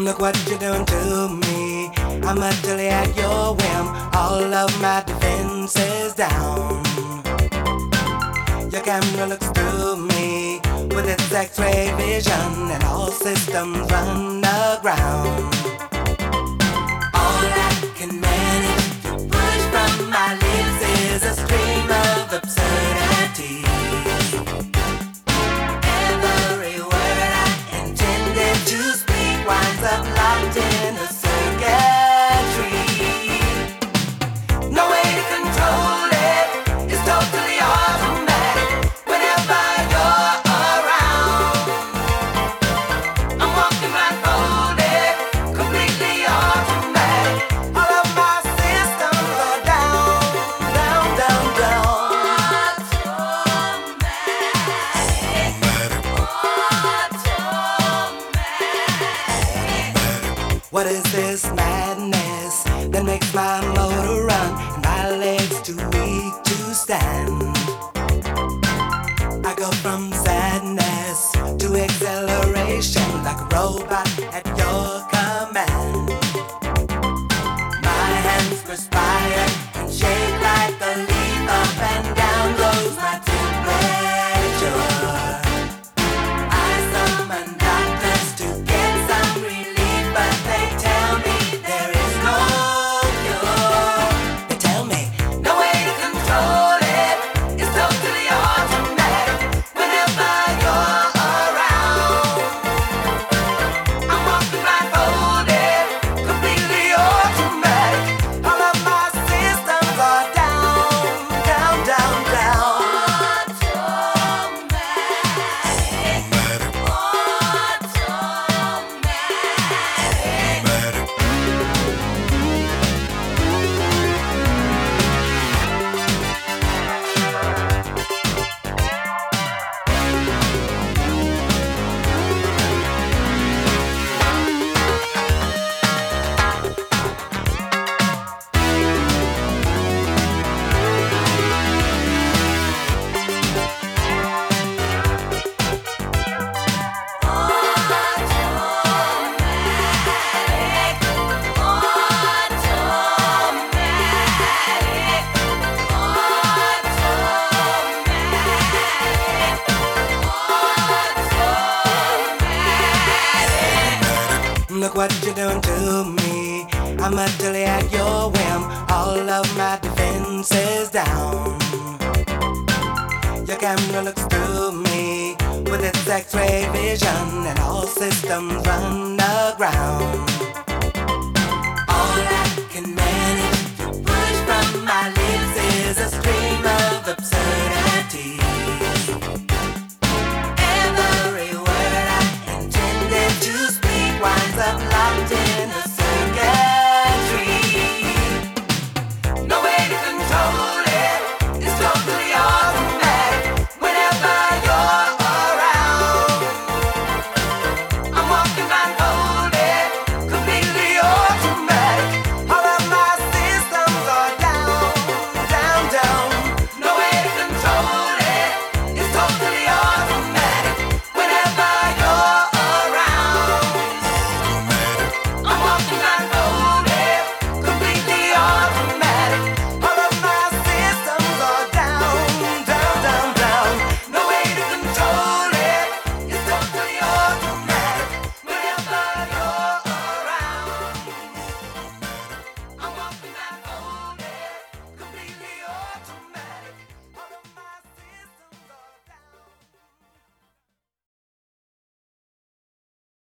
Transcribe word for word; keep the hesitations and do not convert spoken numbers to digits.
Look what you're doing to me. I'm utterly at your whim. All of my defenses down. Your camera looks through me with its X-ray vision, and all systems run aground. All I can manage to push from my lips is a stream of absurdity. Every word I intended to speak winds up locked in a circuitry. No way to control it, it's totally automatic. Whenever you're around, I'm walking blindfolded, completely automatic. All of my systems are down, down, down, down. What is this madness that makes my motor run and my legs too weak to stand? I go from sadness to acceleration like a robot at your command. My hands perspire and shake like a leaf. Up and down goes my temperature. I summon doctors to get some relief, but they tell me there is no cure. They tell me no way to control it, it's totally automatic. Whenever you're around, I'm walking blindfolded, completely automatic. All of my systems are down, down, down, down. Look what you're doing to me. I'm utterly at your whim. All of my defenses down. Your camera looks through me with its X-ray vision, and all systems run aground.